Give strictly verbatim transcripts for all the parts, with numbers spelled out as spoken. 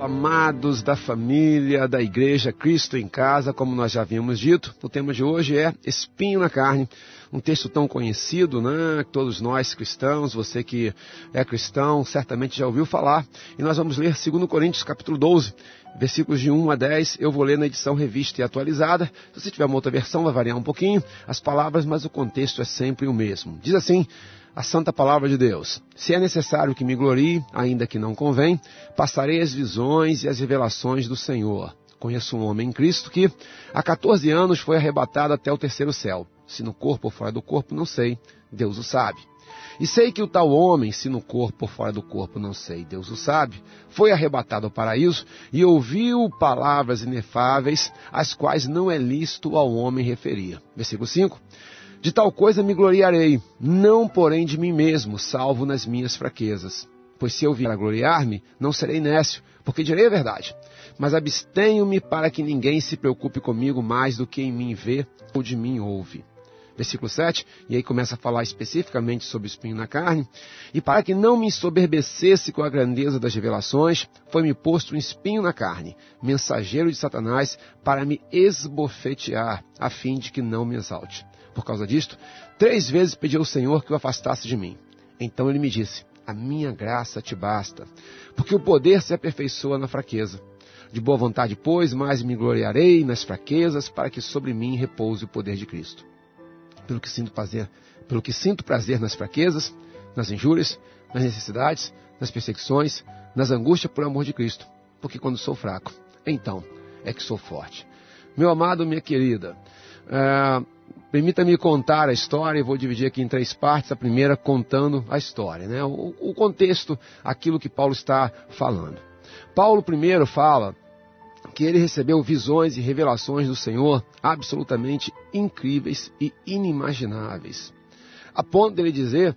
amados da família, da igreja Cristo em Casa, como nós já havíamos dito, o tema de hoje é espinho na carne, um texto tão conhecido, né? Todos nós cristãos, você que é cristão, certamente já ouviu falar, e nós vamos ler dois Coríntios capítulo doze, versículos de um a dez, eu vou ler na edição revista e atualizada. Se você tiver uma outra versão, vai variar um pouquinho as palavras, mas o contexto é sempre o mesmo. Diz assim a santa palavra de Deus: se é necessário que me glorie, ainda que não convém, passarei as visões e as revelações do Senhor. Conheço um homem em Cristo que há quatorze anos foi arrebatado até o terceiro céu. Se no corpo ou fora do corpo, não sei, Deus o sabe. E sei que o tal homem, se no corpo ou fora do corpo, não sei, Deus o sabe, foi arrebatado ao paraíso e ouviu palavras inefáveis, as quais não é lícito ao homem referir. Versículo cinco. De tal coisa me gloriarei, não porém de mim mesmo, salvo nas minhas fraquezas. Pois se eu vier a gloriar-me, não serei nécio, porque direi a verdade. Mas abstenho-me para que ninguém se preocupe comigo mais do que em mim vê ou de mim ouve. Versículo sete, e aí começa a falar especificamente sobre o espinho na carne. E para que não me ensoberbecesse com a grandeza das revelações, foi-me posto um espinho na carne, mensageiro de Satanás, para me esbofetear, a fim de que não me exalte. Por causa disto, três vezes pedi ao Senhor que o afastasse de mim. Então ele me disse: a minha graça te basta, porque o poder se aperfeiçoa na fraqueza. De boa vontade, pois, mais me gloriarei nas fraquezas, para que sobre mim repouse o poder de Cristo. Pelo que sinto prazer, pelo que sinto prazer nas fraquezas, nas injúrias, nas necessidades, nas perseguições, nas angústias por amor de Cristo. Porque quando sou fraco, então é que sou forte. Meu amado, minha querida, uh, permita-me contar a história, e vou dividir aqui em três partes. A primeira, contando a história, né? o, o contexto, aquilo que Paulo está falando. Paulo primeiro fala que ele recebeu visões e revelações do Senhor absolutamente incríveis e inimagináveis, a ponto de ele dizer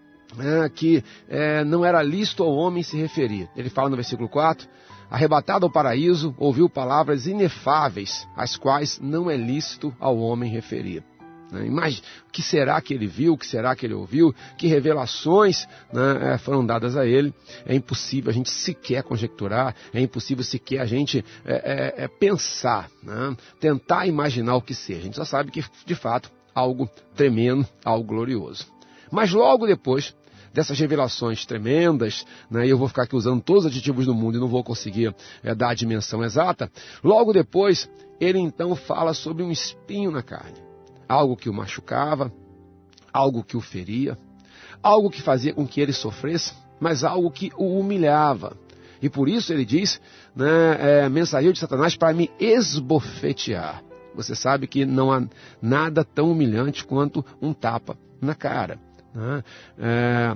é, que é, não era lícito ao homem se referir. Ele fala no versículo quatro, arrebatado ao paraíso, ouviu palavras inefáveis, as quais não é lícito ao homem referir. Mas o que será que ele viu, o que será que ele ouviu, que revelações, né, foram dadas a ele? É impossível a gente sequer conjecturar, é impossível sequer a gente é, é, é pensar, né, tentar imaginar o que seja. A gente só sabe que, de fato, algo tremendo, algo glorioso. Mas logo depois dessas revelações tremendas, né, e eu vou ficar aqui usando todos os adjetivos do mundo e não vou conseguir é, dar a dimensão exata, logo depois ele então fala sobre um espinho na carne. Algo que o machucava, algo que o feria, algo que fazia com que ele sofresse, mas algo que o humilhava. E por isso ele diz, né, é, mensageiro de Satanás para me esbofetear. Você sabe que não há nada tão humilhante quanto um tapa na cara, né? É,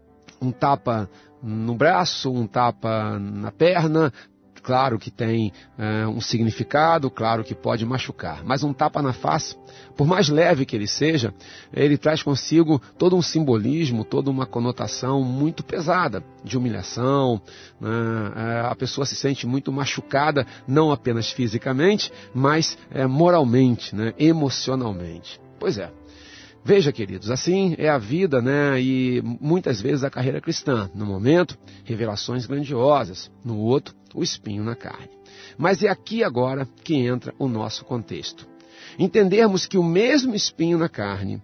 um tapa no braço, um tapa na perna. Claro que tem é, um significado, claro que pode machucar, mas um tapa na face, por mais leve que ele seja, ele traz consigo todo um simbolismo, toda uma conotação muito pesada, de humilhação, né? É, a pessoa se sente muito machucada, não apenas fisicamente, mas é, moralmente, né? Emocionalmente. Pois é. Veja, queridos, assim é a vida, né? E muitas vezes a carreira cristã. No momento, revelações grandiosas. No outro, o espinho na carne. Mas é aqui agora que entra o nosso contexto. Entendermos que o mesmo espinho na carne,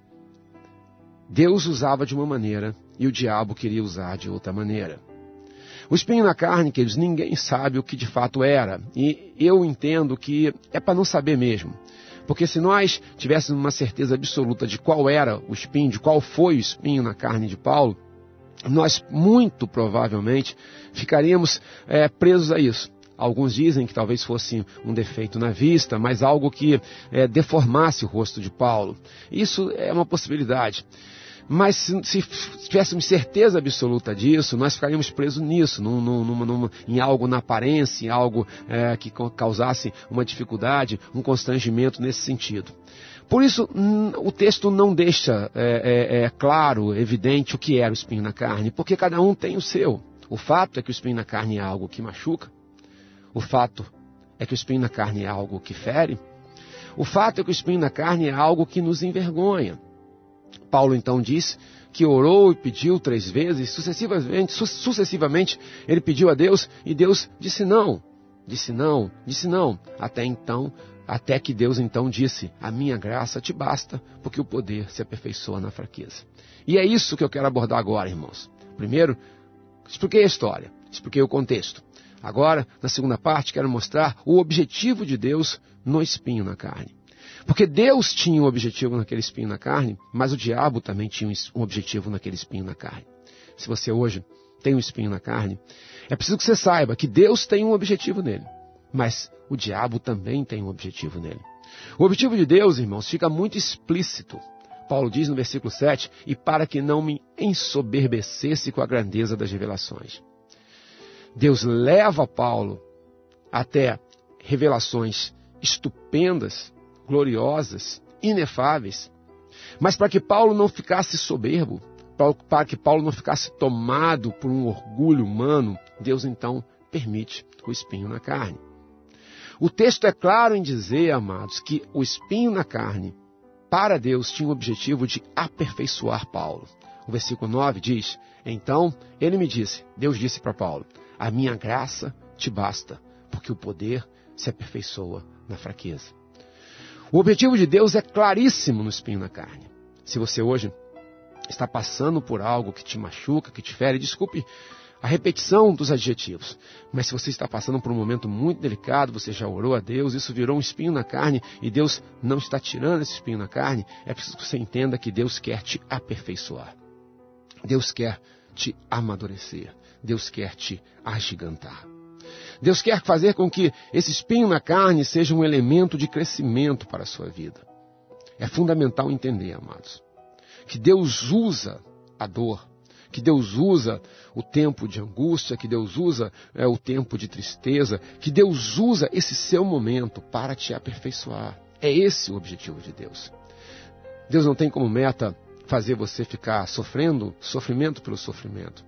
Deus usava de uma maneira e o diabo queria usar de outra maneira. O espinho na carne, queridos, ninguém sabe o que de fato era. E eu entendo que é para não saber mesmo. Porque se nós tivéssemos uma certeza absoluta de qual era o espinho, de qual foi o espinho na carne de Paulo, nós muito provavelmente ficaríamos é, presos a isso. Alguns dizem que talvez fosse um defeito na vista, mas algo que é, deformasse o rosto de Paulo. Isso é uma possibilidade. Mas se, se tivéssemos certeza absoluta disso, nós ficaríamos presos nisso, num, num, num, em algo na aparência, em algo é, que causasse uma dificuldade, um constrangimento nesse sentido. Por isso, o texto não deixa é, é, é, claro, evidente o que era o espinho na carne, porque cada um tem o seu. O fato é que o espinho na carne é algo que machuca, o fato é que o espinho na carne é algo que fere, o fato é que o espinho na carne é algo que nos envergonha. Paulo então diz que orou e pediu três vezes, sucessivamente, su sucessivamente ele pediu a Deus e Deus disse não, disse não, disse não, até então, até que Deus então disse, a minha graça te basta, porque o poder se aperfeiçoa na fraqueza. E é isso que eu quero abordar agora, irmãos. Primeiro, expliquei a história, expliquei o contexto. Agora, na segunda parte, quero mostrar o objetivo de Deus no espinho na carne. Porque Deus tinha um objetivo naquele espinho na carne, mas o diabo também tinha um objetivo naquele espinho na carne. Se você hoje tem um espinho na carne, é preciso que você saiba que Deus tem um objetivo nele, mas o diabo também tem um objetivo nele. O objetivo de Deus, irmãos, fica muito explícito. Paulo diz no versículo sete, e para que não me ensoberbecesse com a grandeza das revelações. Deus leva Paulo até revelações estupendas, gloriosas, inefáveis, mas para que Paulo não ficasse soberbo, para que Paulo não ficasse tomado por um orgulho humano, Deus então permite o espinho na carne. O texto é claro em dizer, amados, que o espinho na carne, para Deus, tinha o objetivo de aperfeiçoar Paulo. O versículo nove diz, então ele me disse, Deus disse para Paulo, a minha graça te basta, porque o poder se aperfeiçoa na fraqueza. O objetivo de Deus é claríssimo no espinho na carne. Se você hoje está passando por algo que te machuca, que te fere, desculpe a repetição dos adjetivos, mas se você está passando por um momento muito delicado, você já orou a Deus, isso virou um espinho na carne e Deus não está tirando esse espinho na carne, é preciso que você entenda que Deus quer te aperfeiçoar. Deus quer te amadurecer. Deus quer te agigantar. Deus quer fazer com que esse espinho na carne seja um elemento de crescimento para a sua vida. É fundamental entender, amados, que Deus usa a dor, que Deus usa o tempo de angústia, que Deus usa é, o tempo de tristeza, que Deus usa esse seu momento para te aperfeiçoar. É esse o objetivo de Deus. Deus não tem como meta fazer você ficar sofrendo, sofrimento pelo sofrimento.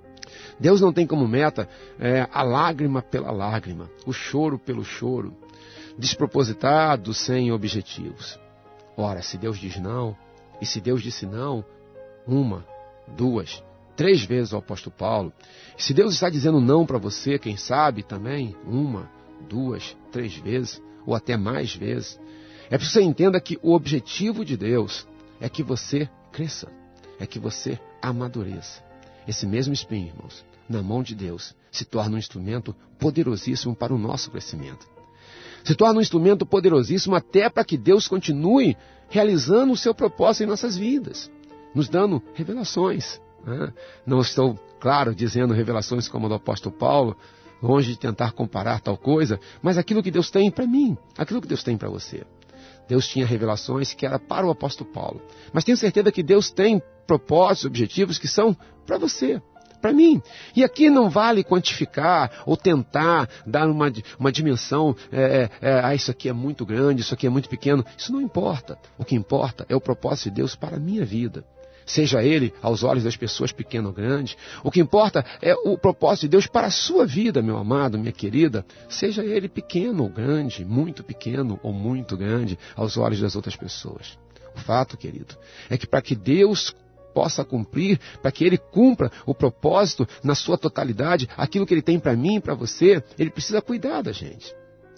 Deus não tem como meta é, a lágrima pela lágrima, o choro pelo choro, despropositado, sem objetivos. Ora, se Deus diz não, e se Deus disse não, uma, duas, três vezes ao apóstolo Paulo, e se Deus está dizendo não para você, quem sabe também, uma, duas, três vezes, ou até mais vezes, é preciso que você entenda que o objetivo de Deus é que você cresça, é que você amadureça. Esse mesmo espinho, irmãos, na mão de Deus, se torna um instrumento poderosíssimo para o nosso crescimento. Se torna um instrumento poderosíssimo até para que Deus continue realizando o seu propósito em nossas vidas, nos dando revelações. Né? Não estou, claro, dizendo revelações como a do apóstolo Paulo, longe de tentar comparar tal coisa, mas aquilo que Deus tem para mim, aquilo que Deus tem para você. Deus tinha revelações que era para o apóstolo Paulo. Mas tenho certeza que Deus tem propósitos, objetivos que são para você, para mim. E aqui não vale quantificar ou tentar dar uma, uma dimensão, é, é, ah, isso aqui é muito grande, isso aqui é muito pequeno. Isso não importa. O que importa é o propósito de Deus para a minha vida. Seja ele, aos olhos das pessoas, pequeno ou grande. O que importa é o propósito de Deus para a sua vida, meu amado, minha querida. Seja ele pequeno ou grande, muito pequeno ou muito grande, aos olhos das outras pessoas. O fato, querido, é que para que Deus possa cumprir, para que Ele cumpra o propósito na sua totalidade, aquilo que Ele tem para mim e para você, Ele precisa cuidar da gente.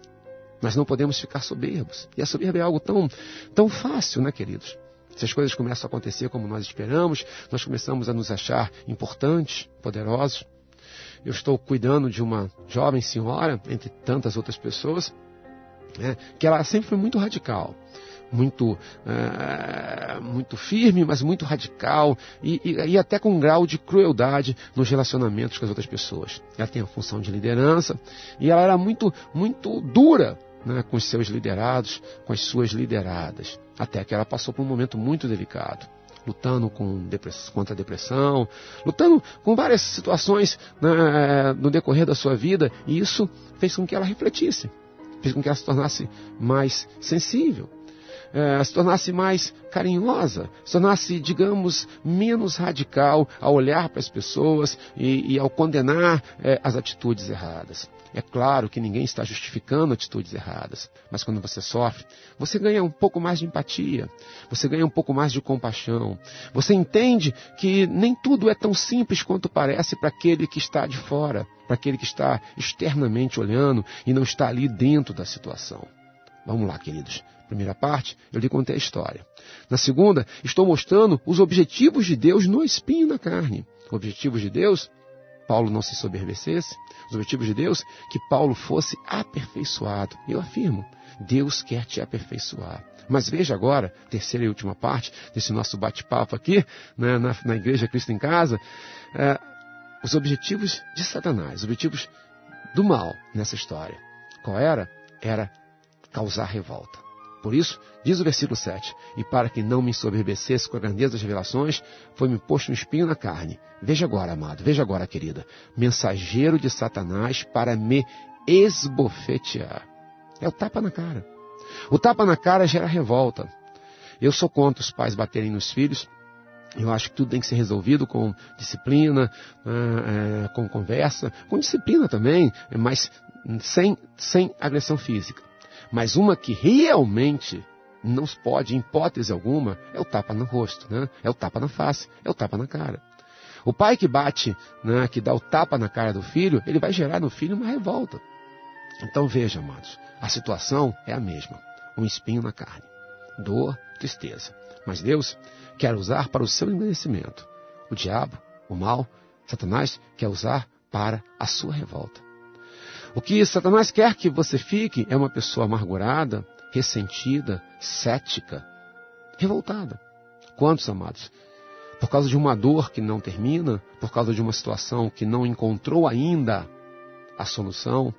Nós não podemos ficar soberbos. E a soberba é algo tão, tão fácil, né, queridos? Se as coisas começam a acontecer como nós esperamos, nós começamos a nos achar importantes, poderosos. Eu estou cuidando de uma jovem senhora, entre tantas outras pessoas, né, que ela sempre foi muito radical, muito, é, muito firme, mas muito radical, e, e, e até com um grau de crueldade nos relacionamentos com as outras pessoas. Ela tem a função de liderança, e ela era muito, muito dura, né, com os seus liderados, com as suas lideradas, até que ela passou por um momento muito delicado, lutando com depress... contra a depressão, lutando com várias situações, né, no decorrer da sua vida, e isso fez com que ela refletisse, fez com que ela se tornasse mais sensível. é, se tornasse mais carinhosa, se tornasse, digamos, menos radical ao olhar para as pessoas e, e ao condenar é, as atitudes erradas. É claro que ninguém está justificando atitudes erradas, mas quando você sofre, você ganha um pouco mais de empatia, você ganha um pouco mais de compaixão, você entende que nem tudo é tão simples quanto parece para aquele que está de fora, para aquele que está externamente olhando e não está ali dentro da situação. Vamos lá, queridos. Primeira parte, eu lhe contei a história. Na segunda, estou mostrando os objetivos de Deus no espinho na carne. Objetivos de Deus, Paulo não se soberbecesse. Os objetivos de Deus, que Paulo fosse aperfeiçoado. Eu afirmo, Deus quer te aperfeiçoar. Mas veja agora, terceira e última parte desse nosso bate-papo aqui, né, na, na Igreja Cristo em Casa, é, os objetivos de Satanás, os objetivos do mal nessa história. Qual era? Era causar revolta. Por isso, diz o versículo sete, e para que não me ensoberbecesse com a grandeza das revelações, foi-me posto um espinho na carne. Veja agora, amado, veja agora, querida, mensageiro de Satanás para me esbofetear. É o tapa na cara. O tapa na cara gera revolta. Eu sou contra os pais baterem nos filhos. Eu acho que tudo tem que ser resolvido com disciplina, é, com conversa, com disciplina também, mas sem, sem agressão física. Mas uma que realmente não pode, em hipótese alguma, é o tapa no rosto, né? É o tapa na face, é o tapa na cara. O pai que bate, né, que dá o tapa na cara do filho, ele vai gerar no filho uma revolta. Então veja, amados, a situação é a mesma. Um espinho na carne. Dor, tristeza. Mas Deus quer usar para o seu engrandecimento. O diabo, o mal, Satanás quer usar para a sua revolta. O que Satanás quer que você fique é uma pessoa amargurada, ressentida, cética, revoltada. Quantos, amados? Por causa de uma dor que não termina, por causa de uma situação que não encontrou ainda a solução,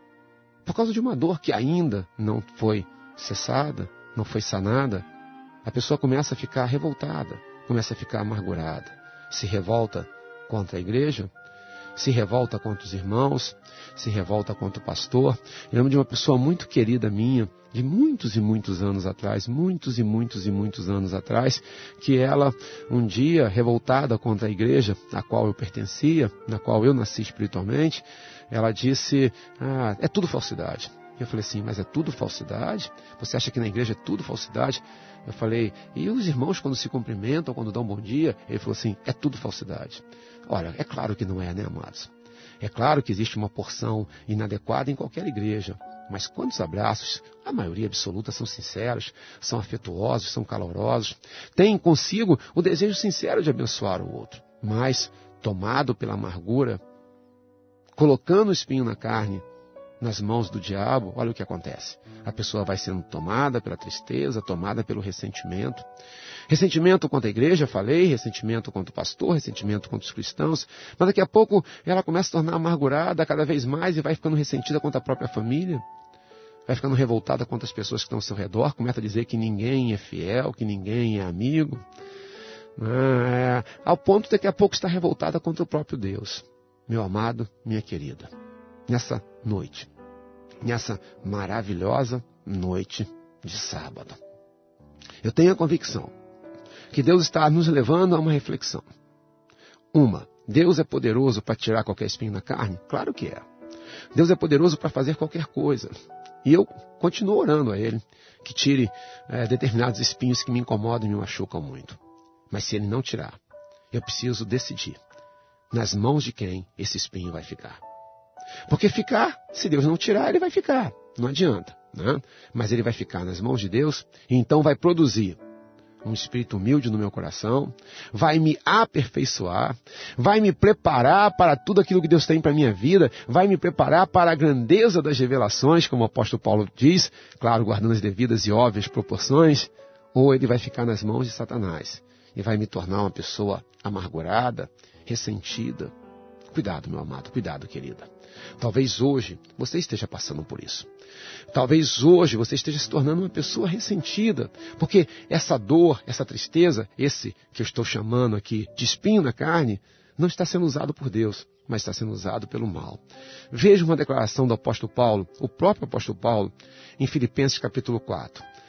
por causa de uma dor que ainda não foi cessada, não foi sanada, a pessoa começa a ficar revoltada, começa a ficar amargurada, se revolta contra a igreja, se revolta contra os irmãos, se revolta contra o pastor. Eu lembro de uma pessoa muito querida minha, de muitos e muitos anos atrás, muitos e muitos e muitos anos atrás, que ela, um dia, revoltada contra a igreja a qual eu pertencia, na qual eu nasci espiritualmente, ela disse, ah, é tudo falsidade. Eu falei assim, mas é tudo falsidade? Você acha que na igreja é tudo falsidade? Eu falei, e os irmãos quando se cumprimentam, quando dão bom dia? Ele falou assim, é tudo falsidade. Olha, é claro que não é, né, amados? É claro que existe uma porção inadequada em qualquer igreja. Mas quantos abraços, a maioria absoluta, são sinceros, são afetuosos, são calorosos, têm consigo o desejo sincero de abençoar o outro. Mas, tomado pela amargura, colocando o espinho na carne, nas mãos do diabo, olha o que acontece. A pessoa vai sendo tomada pela tristeza, tomada pelo ressentimento. Ressentimento contra a igreja, falei, ressentimento contra o pastor, ressentimento contra os cristãos. Mas daqui a pouco ela começa a se tornar amargurada cada vez mais e vai ficando ressentida contra a própria família. Vai ficando revoltada contra as pessoas que estão ao seu redor, começa a dizer que ninguém é fiel, que ninguém é amigo. É, ao ponto de daqui a pouco estar revoltada contra o próprio Deus. Meu amado, minha querida, nessa noite, nessa maravilhosa noite de sábado, eu tenho a convicção que Deus está nos levando a uma reflexão. Uma, Deus é poderoso para tirar qualquer espinho na carne? Claro que é. Deus é poderoso para fazer qualquer coisa. E eu continuo orando a Ele que tire é, determinados espinhos que me incomodam e me machucam muito. Mas se Ele não tirar, eu preciso decidir nas mãos de quem esse espinho vai ficar. Porque ficar, se Deus não tirar, ele vai ficar. Não adianta, né? Mas ele vai ficar nas mãos de Deus e então vai produzir um espírito humilde no meu coração, vai me aperfeiçoar, vai me preparar para tudo aquilo que Deus tem para a minha vida, vai me preparar para a grandeza das revelações, como o apóstolo Paulo diz, claro, guardando as devidas e óbvias proporções, ou ele vai ficar nas mãos de Satanás e vai me tornar uma pessoa amargurada, ressentida. Cuidado, meu amado, cuidado, querida. Talvez hoje você esteja passando por isso. Talvez hoje você esteja se tornando uma pessoa ressentida, porque essa dor, essa tristeza, esse que eu estou chamando aqui de espinho na carne, não está sendo usado por Deus, mas está sendo usado pelo mal. Veja uma declaração do apóstolo Paulo, o próprio apóstolo Paulo, em Filipenses capítulo quatro.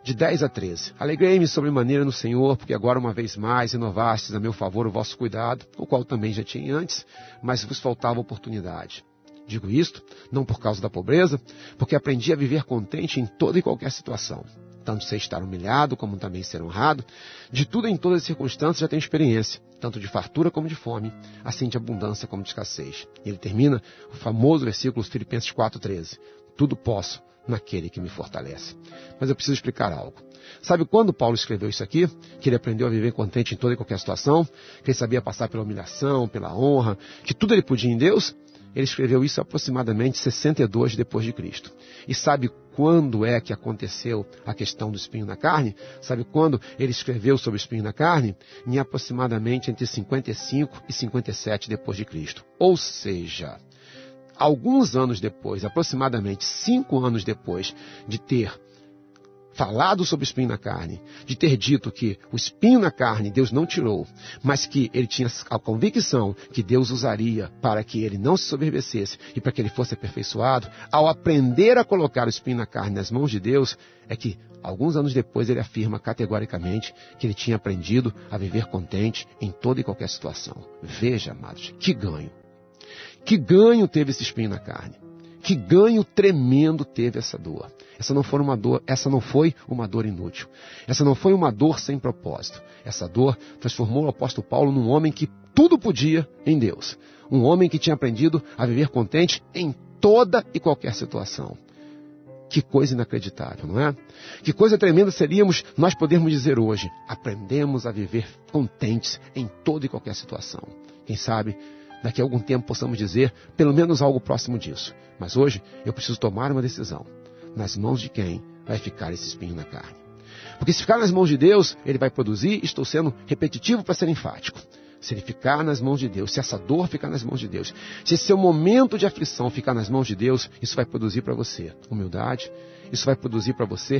de dez a treze. Alegrei-me sobremaneira no Senhor, porque agora uma vez mais renovastes a meu favor o vosso cuidado, o qual também já tinha antes, mas vos faltava oportunidade. Digo isto, não por causa da pobreza, porque aprendi a viver contente em toda e qualquer situação. Tanto sei estar humilhado, como também ser honrado. De tudo em todas as circunstâncias já tenho experiência, tanto de fartura como de fome, assim de abundância como de escassez. E ele termina o famoso versículo Filipenses quatro, treze. Tudo posso naquele que me fortalece. Mas eu preciso explicar algo. Sabe quando Paulo escreveu isso aqui? Que ele aprendeu a viver contente em toda e qualquer situação, que ele sabia passar pela humilhação, pela honra, que tudo ele podia em Deus? Ele escreveu isso aproximadamente sessenta e dois depois de Cristo. E sabe quando é que aconteceu a questão do espinho na carne? Sabe quando ele escreveu sobre o espinho na carne? Em aproximadamente entre cinquenta e cinco e cinquenta e sete depois de Cristo. Ou seja, alguns anos depois, aproximadamente cinco anos depois de ter falado sobre o espinho na carne, de ter dito que o espinho na carne Deus não tirou, mas que ele tinha a convicção que Deus usaria para que ele não se soberbecesse e para que ele fosse aperfeiçoado, ao aprender a colocar o espinho na carne nas mãos de Deus, é que alguns anos depois ele afirma categoricamente que ele tinha aprendido a viver contente em toda e qualquer situação. Veja, amados, que ganho. Que ganho teve esse espinho na carne. Que ganho tremendo teve essa dor. Essa não foi uma dor, essa não foi uma dor inútil. Essa não foi uma dor sem propósito. Essa dor transformou o apóstolo Paulo num homem que tudo podia em Deus. Um homem que tinha aprendido a viver contente em toda e qualquer situação. Que coisa inacreditável, não é? Que coisa tremenda seríamos nós podermos dizer hoje. Aprendemos a viver contentes em toda e qualquer situação. Quem sabe daqui a algum tempo possamos dizer pelo menos algo próximo disso. Mas hoje eu preciso tomar uma decisão. Nas mãos de quem vai ficar esse espinho na carne? Porque se ficar nas mãos de Deus, ele vai produzir, estou sendo repetitivo para ser enfático. Se ele ficar nas mãos de Deus, se essa dor ficar nas mãos de Deus, se esse seu momento de aflição ficar nas mãos de Deus, isso vai produzir para você humildade, isso vai produzir para você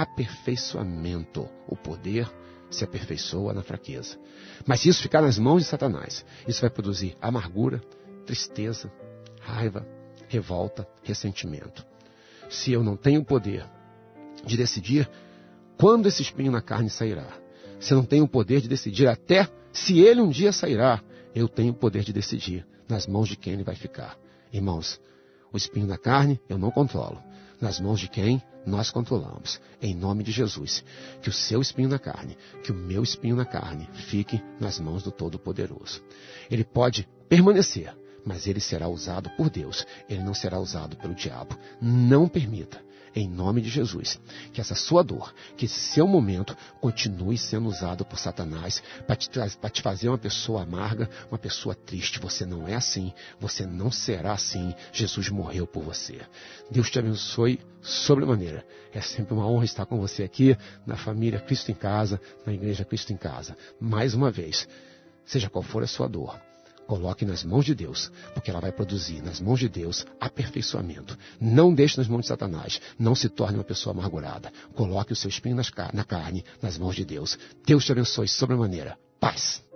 aperfeiçoamento. O poder se aperfeiçoa na fraqueza. Mas se isso ficar nas mãos de Satanás, isso vai produzir amargura, tristeza, raiva, revolta, ressentimento. Se eu não tenho o poder de decidir quando esse espinho na carne sairá, se eu não tenho o poder de decidir até se ele um dia sairá, eu tenho o poder de decidir nas mãos de quem ele vai ficar. Irmãos, o espinho na carne eu não controlo. Nas mãos de quem nós controlamos. Em nome de Jesus, que o seu espinho na carne, que o meu espinho na carne fique nas mãos do Todo-Poderoso. Ele pode permanecer, mas ele será usado por Deus. Ele não será usado pelo diabo. Não permita, em nome de Jesus, que essa sua dor, que esse seu momento continue sendo usado por Satanás para te, para te fazer uma pessoa amarga, uma pessoa triste. Você não é assim, você não será assim. Jesus morreu por você. Deus te abençoe sobremaneira. É sempre uma honra estar com você aqui na família Cristo em Casa, na Igreja Cristo em Casa. Mais uma vez, seja qual for a sua dor, coloque nas mãos de Deus, porque ela vai produzir nas mãos de Deus aperfeiçoamento. Não deixe nas mãos de Satanás. Não se torne uma pessoa amargurada. Coloque o seu espinho na carne nas mãos de Deus. Deus te abençoe sobremaneira. Paz.